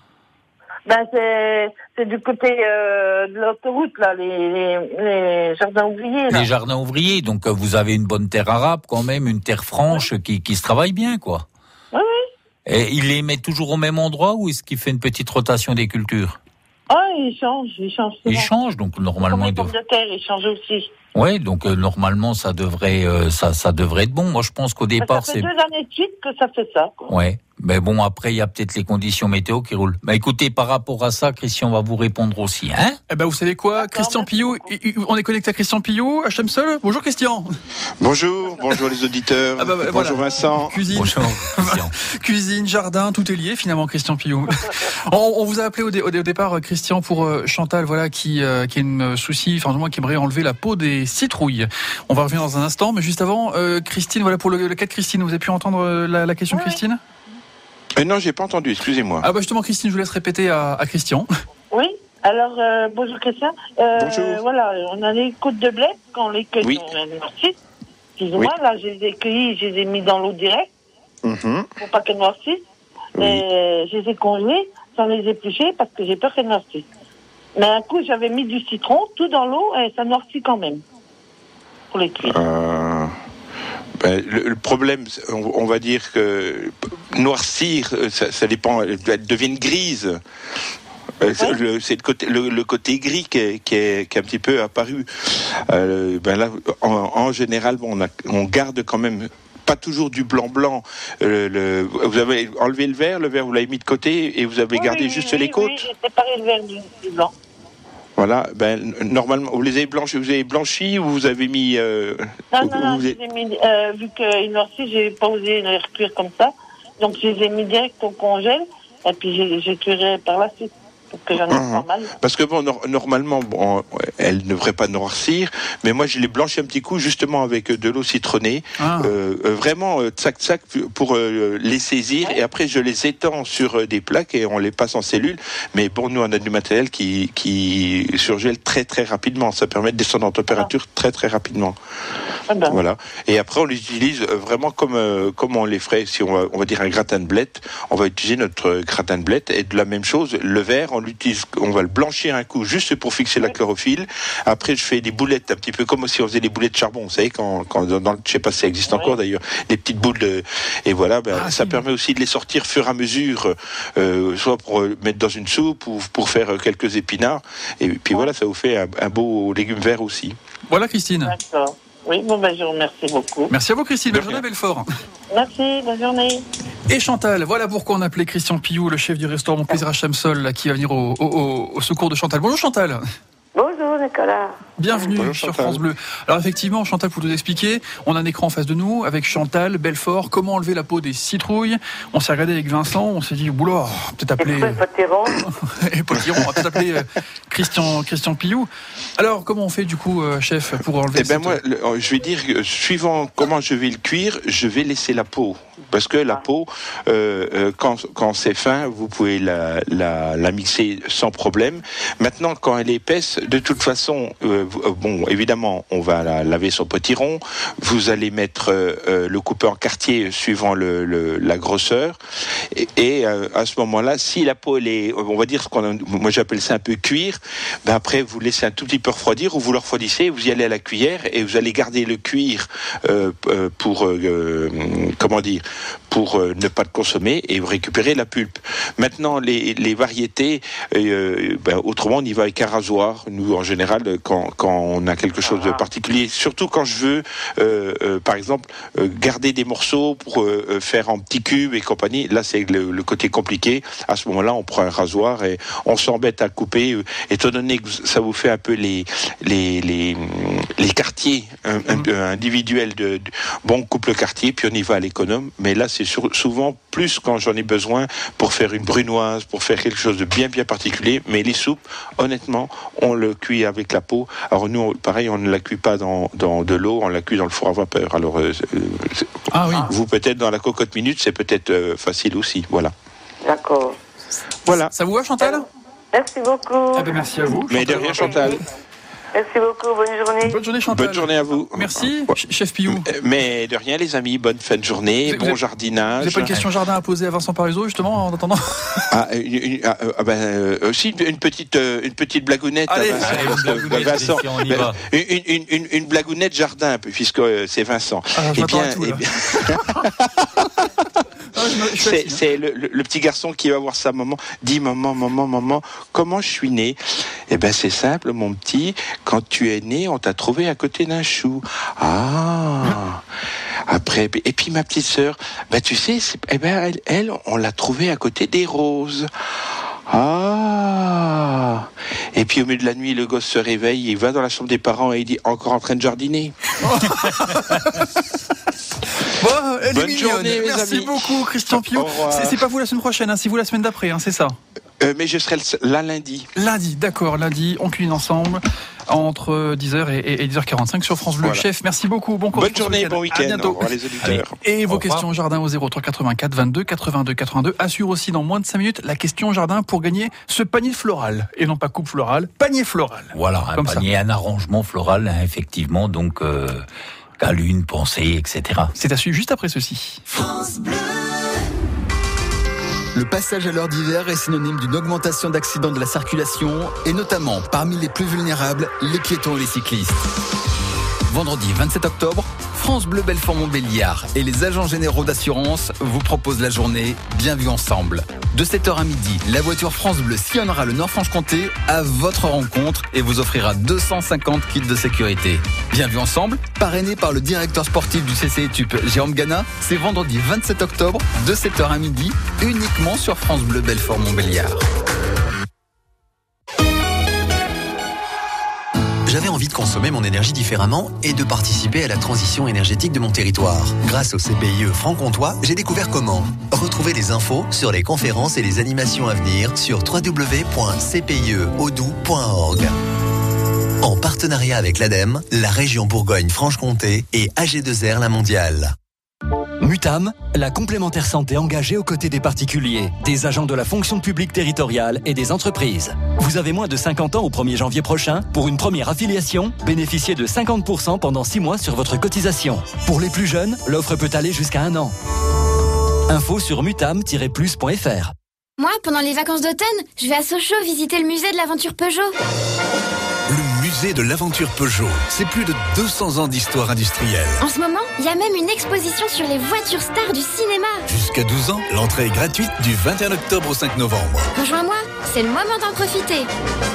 N: C'est du côté de l'autoroute, là, les jardins ouvriers. Là.
B: Les jardins ouvriers, donc vous avez une bonne terre arabe quand même, une terre franche qui se travaille bien, quoi.
N: Oui, oui.
B: Et il les met toujours au même endroit ou est-ce qu'il fait une petite rotation des cultures?
N: Il change.
B: Il change, donc normalement...
N: Comme les pommes de terre, il change aussi.
B: Ouais, donc normalement ça devrait être bon. Moi je pense qu'au départ
N: ça fait 2 années de suite que ça fait ça, quoi.
B: Ouais. Mais bon, après il y a peut-être les conditions météo qui roulent. Écoutez, par rapport à ça, Christian va vous répondre aussi, hein?
A: Vous savez quoi, Christian Pillou, on est connecté à Christian Pillou, à Chamseul. Bonjour Christian.
U: Bonjour les auditeurs. Bonjour voilà. Vincent.
A: Cuisine. Bonjour. Cuisine, jardin, tout est lié finalement, Christian Pillou. on vous a appelé au départ, Christian, pour Chantal, voilà, qui a une souci, enfin du moins qui aimerait enlever la peau des citrouilles. On va revenir dans un instant, mais juste avant, Christine, voilà pour le cas de Christine, vous avez pu entendre la question, Christine?
U: Non, j'ai pas entendu, excusez-moi.
A: Justement, Christine, je vous laisse répéter à Christian.
N: Oui, alors, bonjour Christian.
U: Bonjour.
N: Voilà, on a les côtes de blé, quand on les cueille, on noircissent. Excusez-moi, là, je les ai cueillis, je les ai mis dans l'eau direct, pour pas qu'elles noircissent. Et je les ai congelées sans les éplucher parce que j'ai peur qu'elles noircissent. Mais un coup, j'avais mis du citron, tout dans l'eau, et ça noircit quand même, pour les cuire.
U: Le problème, on va dire que noircir, ça dépend, elles deviennent grises. C'est le côté gris qui est un petit peu apparu. Là, en général, on garde quand même pas toujours du blanc. Vous avez enlevé le verre vous l'avez mis de côté et vous avez gardé juste les côtes.
N: Oui, j'ai séparé le verre du blanc.
U: Voilà, normalement, vous les avez blanchis ou vous avez mis...
N: Non, je les ai mis, vu qu'ils noircissent, j'ai pas osé les recuire comme ça. Donc, je les ai mis direct au congèle, et puis j'ai cuiré par la suite. Parce que j'en ai pas mal.
U: Parce que normalement, elles ne devraient pas noircir, mais moi je les blanchis un petit coup justement avec de l'eau citronnée, vraiment tsac pour les saisir, et après je les étends sur des plaques et on les passe en cellule. Mais bon, nous on a du matériel qui surgèle très très rapidement, ça permet de descendre en température très très rapidement. Voilà. Et après on les utilise vraiment comme on les ferait si on va dire un gratin de blettes. On va utiliser notre gratin de blettes et de la même chose, le verre on va le blanchir un coup juste pour fixer la chlorophylle. Après je fais des boulettes un petit peu comme si on faisait des boulettes de charbon, vous savez quand je sais pas si ça existe encore d'ailleurs, des petites boules et voilà, ça permet aussi de les sortir fur et à mesure, soit pour mettre dans une soupe ou pour faire quelques épinards, et puis voilà, ça vous fait un beau légume vert aussi.
A: Voilà Christine.
N: D'accord. Oui, je vous remercie beaucoup.
A: Merci à vous Christine, bonne journée Belfort.
N: Merci, bonne journée.
A: Et Chantal, voilà pourquoi on appelait Christian Pillou, le chef du restaurant Mon Plaisir à Chamseul, qui va venir au secours de Chantal. Bonjour Chantal.
L: Bonjour Nicolas.
A: Bienvenue sur France Bleu. Alors effectivement, Chantal, pour nous expliquer, on a un écran en face de nous avec Chantal, Belfort, comment enlever la peau des citrouilles. On s'est regardé avec Vincent, on s'est dit, oula, peut-être appeler... Et Potiron, on va peut-être appeler Christian Pillou. Alors, comment on fait du coup, chef, pour enlever
U: moi, je vais dire, suivant comment je vais le cuire, je vais laisser la peau. Parce que la peau, quand c'est fin, vous pouvez la mixer sans problème. Maintenant, quand elle est épaisse, de toute façon, façon, bon, évidemment, on va laver son potiron. Vous allez mettre le couper en quartier suivant la grosseur. Et à ce moment-là, si la peau, elle est, on va dire, moi j'appelle ça un peu cuir, ben après vous laissez un tout petit peu refroidir, ou vous le refroidissez, vous y allez à la cuillère et vous allez garder le cuir pour ne pas le consommer, et vous récupérez la pulpe. Maintenant, les variétés, autrement on y va avec un rasoir. Nous, en général, quand on a quelque chose de particulier, surtout quand je veux, par exemple, garder des morceaux pour faire en petits cubes et compagnie, là c'est le côté compliqué. À ce moment-là, on prend un rasoir et on s'embête à couper. Étant donné que ça vous fait un peu les quartiers individuels bon, on coupe le quartier, puis on y va à l'économe. Mais là, c'est souvent plus quand j'en ai besoin pour faire une brunoise, pour faire quelque chose de bien particulier. Mais les soupes, honnêtement, on le cuit avec la peau. Alors nous, pareil, on ne la cuit pas dans de l'eau, on la cuit dans le four à vapeur. Alors vous, peut-être dans la cocotte minute, c'est peut-être facile aussi. Voilà.
L: D'accord.
U: Voilà.
A: Ça vous va, Chantal ?
L: Merci beaucoup.
A: Merci à vous.
U: Mais de rien, Chantal.
L: Merci beaucoup, bonne journée.
A: Bonne journée, Chantal.
U: Bonne journée à vous.
A: Merci, chef Pillou.
U: Mais de rien, les amis, bonne fin de journée, bon jardinage.
A: Vous n'avez pas une question jardin à poser à Vincent Parisot, justement, en attendant ?
U: Aussi une petite blagounette.
B: Allez,
U: Vincent.
B: on y va.
U: Une blagounette jardin, puisque c'est Vincent. C'est le petit garçon qui va voir sa maman, dit maman, comment je suis né ? Eh ben c'est simple, mon petit, quand tu es né, on t'a trouvé à côté d'un chou. Après, et puis ma petite sœur, tu sais, elle, on l'a trouvée à côté des roses. Et puis au milieu de la nuit, le gosse se réveille, il va dans la chambre des parents et il dit encore en train de jardiner.
A: Bonne journée, merci beaucoup, Christian Pillou. C'est pas vous la semaine prochaine, c'est vous la semaine d'après, c'est ça ?
U: Mais je serai là lundi.
A: Lundi, d'accord, lundi, on cuisine ensemble entre 10h et 10h45 sur France Bleu. Voilà. Chef, merci beaucoup, bon courage.
U: Bonne journée, bon week-end.
A: À bientôt.
U: Au revoir les auditeurs.
A: Et vos questions au jardin au 03 84 22 82 82. Assure aussi dans moins de 5 minutes la question jardin pour gagner ce panier floral. Et non pas coupe florale, panier floral.
B: Voilà, un panier, un arrangement floral, effectivement, donc à lune, pensée, etc.
A: C'est à suivre juste après ceci.
D: France Bleu. Le passage à l'heure d'hiver est synonyme d'une augmentation d'accidents de la circulation et notamment parmi les plus vulnérables, les piétons et les cyclistes. Vendredi 27 octobre, France Bleu Belfort-Montbéliard et les agents généraux d'assurance vous proposent la journée Bien vu ensemble. De 7h à midi, la voiture France Bleu sillonnera le Nord-Franche-Comté à votre rencontre et vous offrira 250 kits de sécurité. Bien vu ensemble, parrainé par le directeur sportif du CC Etup, Jérôme Gana, c'est vendredi 27 octobre, de 7h à midi, uniquement sur France Bleu Belfort-Montbéliard.
G: J'avais envie de consommer mon énergie différemment et de participer à la transition énergétique de mon territoire. Grâce au CPIE Franc-Comtois, j'ai découvert comment. Retrouvez les infos sur les conférences et les animations à venir sur www.cpieaudou.org. En partenariat avec l'ADEME, la région Bourgogne-Franche-Comté et AG2R La Mondiale.
V: Mutam, la complémentaire santé engagée aux côtés des particuliers, des agents de la fonction publique territoriale et des entreprises. Vous avez moins de 50 ans au 1er janvier prochain. Pour une première affiliation, bénéficiez de 50% pendant 6 mois sur votre cotisation. Pour les plus jeunes, l'offre peut aller jusqu'à 1 an. Info sur mutam-plus.fr.
W: Moi, pendant les vacances d'automne, je vais à Sochaux visiter le musée de l'aventure Peugeot.
X: Le musée de l'aventure Peugeot, c'est plus de 200 ans d'histoire industrielle.
W: En ce moment, il y a même une exposition sur les voitures stars du cinéma.
X: Jusqu'à 12 ans, l'entrée est gratuite du 21 octobre au 5 novembre.
W: Rejoins-moi, c'est le moment d'en profiter.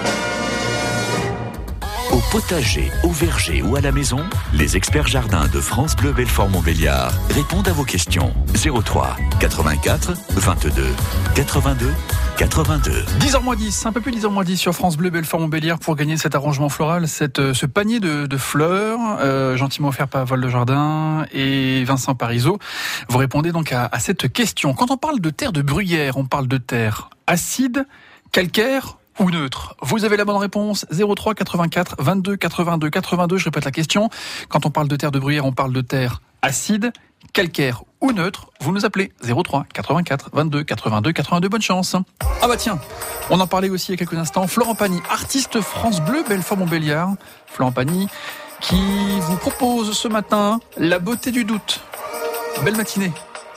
C: Au potager, au verger ou à la maison, les experts jardins de France Bleu Belfort-Montbéliard répondent à vos questions. 03 84 22 82 82.
A: 10h-10, un peu plus 10h-10 sur France Bleu Belfort-Montbéliard pour gagner cet arrangement floral, ce panier de fleurs, gentiment offert par Val de Jardin et Vincent Parisot. Vous répondez donc à cette question. Quand on parle de terre de bruyère, on parle de terre acide, calcaire ou neutre. Vous avez la bonne réponse, 03 84 22 82 82. Je répète la question. Quand on parle de terre de bruyère, on parle de terre acide, calcaire ou neutre, vous nous appelez 03 84 22 82 82. Bonne chance. Ah bah tiens, on en parlait aussi il y a quelques instants. Florent Pagny, artiste France Bleu Belfort-Montbéliard. Florent Pagny qui vous propose ce matin La beauté du doute. Belle matinée.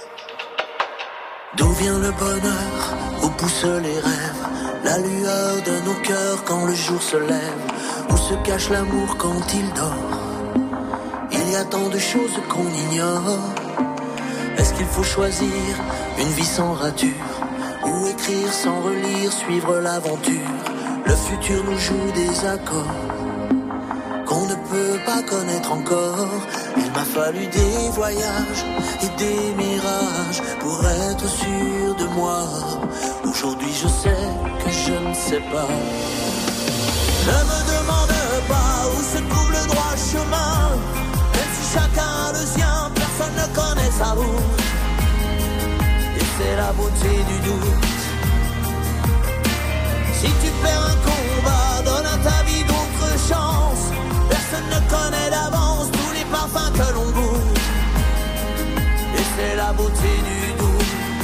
E: D'où vient le bonheur, où poussent les rêves, la lueur de nos cœurs quand le jour se lève, où se cache l'amour quand il dort. Il y a tant de choses qu'on ignore. Est-ce qu'il faut choisir une vie sans rature, ou écrire sans relire, suivre l'aventure? Le futur nous joue des accords qu'on ne peut pas connaître encore. Il m'a fallu des voyages et des mirages pour être sûr de moi. Aujourd'hui je sais que je ne sais pas. Ne me demande pas où se trouve le droit chemin, même si chacun a le sien, personne ne connaît sa route. Et c'est la beauté du doute. Si tu perds un combat, donne à ta vie d'autres chances. Personne ne connaît d'avance tous les parfums que l'on goûte. Et c'est la beauté du doute.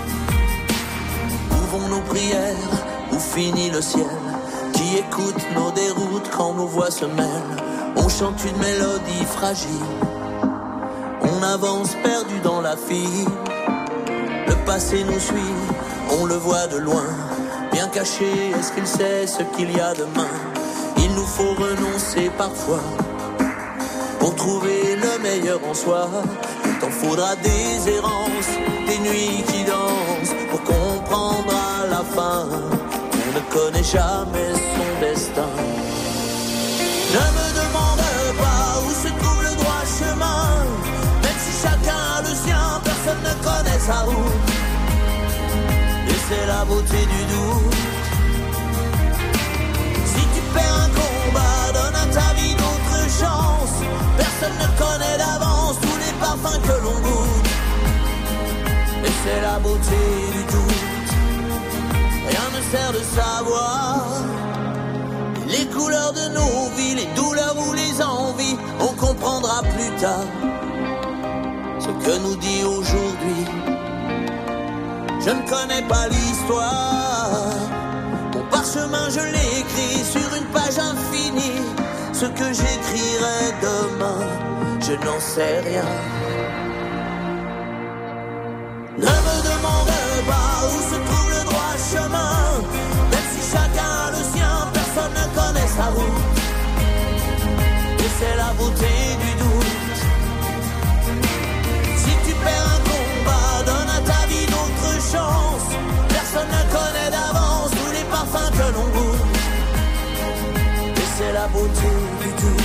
E: Où vont nos prières, où finit le ciel? Qui écoute nos déroutes quand nos voix se mêlent? On chante une mélodie fragile, on avance perdu dans la file. Le passé nous suit, on le voit de loin. Bien caché, est-ce qu'il sait ce qu'il y a demain? Il nous faut renoncer parfois pour trouver le meilleur en soi. Il t'en faudra des errances, des nuits qui dansent pour comprendre à la fin qu'on ne connaît jamais son destin. Ne me demande pas où se trouve le droit chemin, même si chacun a le sien, personne ne connaît sa route. Et c'est la beauté du doute. Si tu perds un combat, donne à ta vie d'autres chances. Personne ne connaît d'avance tous les parfums que l'on goûte. Et c'est la beauté du doute. Rien ne sert de savoir les couleurs de nos vies, les douleurs ou les envies. On comprendra plus tard ce que nous dit aujourd'hui. Je ne connais pas l'histoire, mon parchemin je l'ai écrit sur une page infinie. Ce que j'écrirai demain, je n'en sais rien. Ne me demande pas où se trouve le droit chemin, même si chacun a le sien, personne ne connaît sa route. Et c'est la beauté du doute. Si tu perds un combat, donne à ta vie d'autres chances. Personne ne connaît d'avance tous les parfums que l'on goûte. Et c'est la beauté du doute.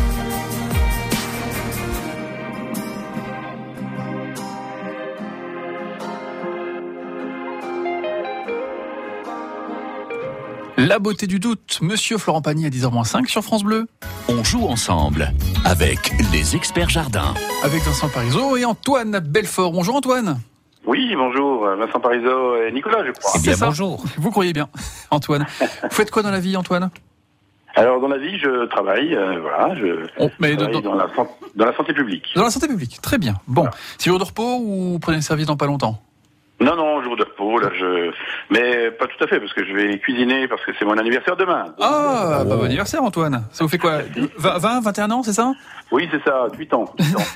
A: La beauté du doute, Monsieur Florent Pagny à 10h-5 sur France Bleu.
C: On joue ensemble avec les experts jardins.
A: Avec Vincent Parisot et Antoine Belfort. Bonjour Antoine.
I: Oui, bonjour, Vincent Parisot et Nicolas, je crois.
A: Eh bien, bonjour. Vous croyez bien, Antoine. Vous faites quoi dans la vie, Antoine?
I: Alors, dans la vie, je travaille, voilà, travaille dans la santé publique.
A: Dans la santé publique, très bien. Bon, voilà. C'est jour de repos ou vous prenez le service dans pas longtemps?
I: Non, jour de repos, là, mais pas tout à fait, parce que je vais cuisiner, parce que c'est mon anniversaire demain. Donc,
A: bah, bon anniversaire, Antoine. Ça vous fait quoi? 20, 21 ans, c'est ça?
I: Oui, c'est ça, 8 ans.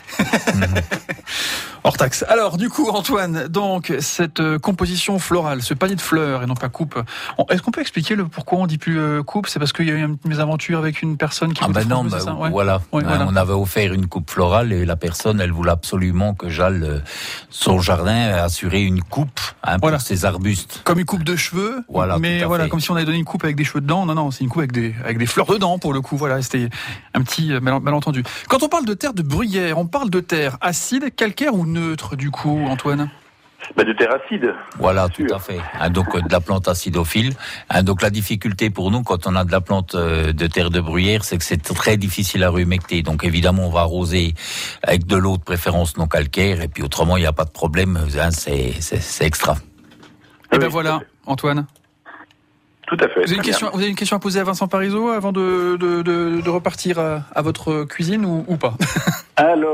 A: Hors taxe. Alors, du coup, Antoine, donc, cette composition florale, ce panier de fleurs et non pas coupe, est-ce qu'on peut expliquer le pourquoi on dit plus coupe? C'est parce qu'il y a eu une mésaventure avec une personne qui...
B: non, voilà.
A: voilà.
B: On avait offert une coupe florale et la personne, elle voulait absolument que j'aille son jardin assurer une coupe pour ses arbustes.
A: Comme une coupe de cheveux, mais voilà, comme si on avait donné une coupe avec des cheveux dedans. Non, c'est une coupe avec des fleurs dedans, pour le coup. Voilà, c'était un petit malentendu. Quand on parle de terre de bruyère, on parle de terre acide, calcaire ou neutre, du coup, Antoine?
I: De terre acide.
B: Voilà, tout à fait. Donc de la plante acidophile. Donc la difficulté pour nous, quand on a de la plante de terre de bruyère, c'est que c'est très difficile à humecter. Donc évidemment, on va arroser avec de l'eau de préférence non calcaire, et puis autrement, il n'y a pas de problème. C'est extra.
A: Et ben voilà, Antoine.
I: Tout à fait.
A: Vous avez une question à poser à Vincent Parisot avant de repartir à votre cuisine ou pas?
I: Alors,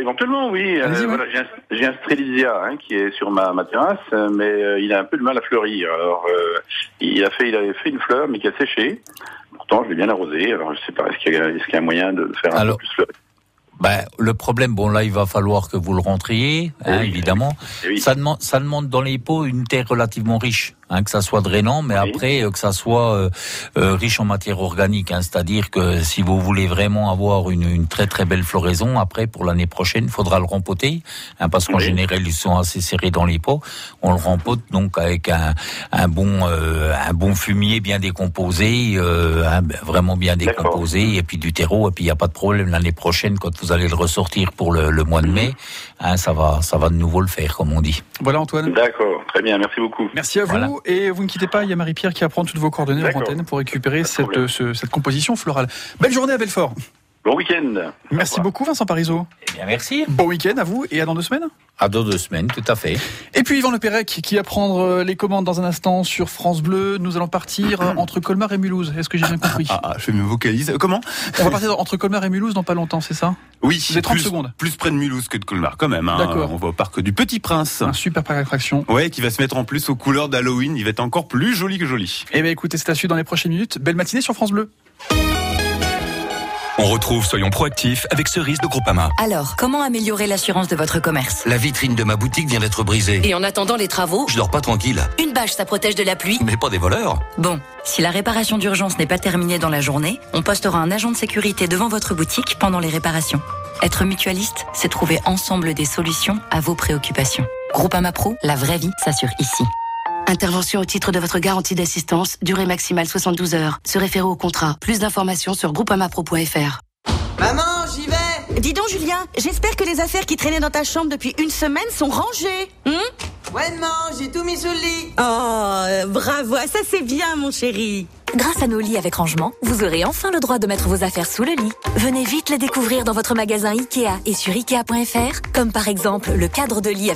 I: éventuellement, oui.
A: Allez-y,
I: Voilà, j'ai un strelitsia qui est sur ma terrasse, mais il a un peu de mal à fleurir. Alors, il avait fait une fleur, mais qui a séché. Pourtant, je l'ai bien arrosé. Alors, je sais pas, est-ce qu'il y a un moyen de faire un peu plus fleurir?
B: Le problème, bon là, il va falloir que vous le rentriez, évidemment.
I: Oui.
B: Ça demande dans les pots une terre relativement riche, que ça soit drainant, mais après que ça soit riche en matière organique. C'est-à-dire que si vous voulez vraiment avoir une très très belle floraison, après pour l'année prochaine, il faudra le rempoter, parce qu'en général ils sont assez serrés dans les pots. On le rempote donc avec un bon fumier bien décomposé, vraiment bien décomposé, et puis du terreau, et puis il y a pas de problème l'année prochaine quand vous allez le ressortir pour le mois de mai, ça va de nouveau le faire, comme on dit.
A: Voilà Antoine.
I: D'accord, très bien, merci beaucoup.
A: Merci à vous.
B: Voilà.
A: Et vous ne quittez pas, il y a Marie-Pierre qui apprend toutes vos coordonnées en antenne pour récupérer cette composition florale. Belle journée à Belfort.
I: Bon week-end.
A: Merci beaucoup Vincent Parisot.
B: Eh bien merci.
A: Bon week-end à vous et à dans 2 semaines.
B: À dans 2 semaines, tout à fait.
A: Et puis Yvan Le Pérec qui va prendre les commandes dans un instant sur France Bleu. Nous allons partir entre Colmar et Mulhouse. Est-ce que j'ai bien compris?
Q: Je me vocalise. Comment?
A: On va partir entre Colmar et Mulhouse dans pas longtemps, c'est ça?
Q: Oui.
A: Vous avez 30 secondes.
Q: Plus près de Mulhouse que de Colmar, quand même.
A: D'accord.
Q: On va au parc du Petit Prince.
A: Un super parc d'attractions.
Q: Ouais, qui va se mettre en plus aux couleurs d'Halloween. Il va être encore plus joli que joli.
A: Eh bien écoutez, c'est à suivre dans les prochaines minutes. Belle matinée sur France Bleu.
X: On retrouve Soyons proactifs avec Cerise de Groupama.
K: Alors, comment améliorer l'assurance de votre commerce?
M: La vitrine de ma boutique vient d'être brisée.
K: Et en attendant les travaux,
M: Je dors pas tranquille.
K: une bâche, ça protège de la pluie.
M: Mais pas des voleurs.
K: Bon, si la réparation d'urgence n'est pas terminée dans la journée, on postera un agent de sécurité devant votre boutique pendant les réparations. Être mutualiste, c'est trouver ensemble des solutions à vos préoccupations. Groupama Pro, la vraie vie s'assure ici.
O: Intervention au titre de votre garantie d'assistance, durée maximale 72 heures. Se référer au contrat. Plus d'informations sur groupamapro.fr.
P: Maman, j'y vais. Dis donc, Julien, j'espère que les affaires qui traînaient dans ta chambre depuis une semaine sont rangées. Ouais, maman, j'ai tout mis sous le lit. Oh, bravo, ça c'est bien, mon chéri.
F: Grâce à nos lits avec rangement, vous aurez enfin le droit de mettre vos affaires sous le lit. Venez vite les découvrir dans votre magasin Ikea et sur Ikea.fr, comme par exemple le cadre de lit